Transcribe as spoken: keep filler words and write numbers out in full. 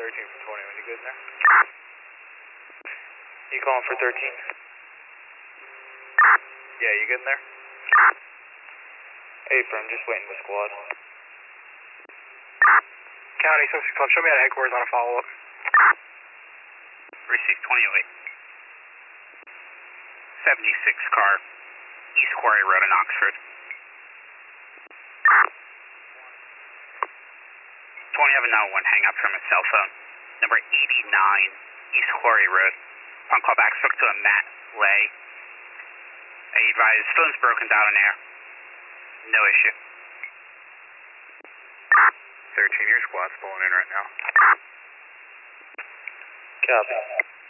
thirteen from twenty-one, you good in there? You calling for thirteen? Yeah, you good in there? Hey, I'm just waiting for squad. County, six six one, show me at headquarters on a follow-up. Received twenty oh eight. seventy-six car, East Quarry Road in Oxford. twenty-seven oh one, hang up from a cell phone. Number eighty-nine, East Quarry Road. On callback, spoke to a Matt Lay. I advise, phone's broken down in air. No issue. thirteen, your squad's pulling in right now. Copy.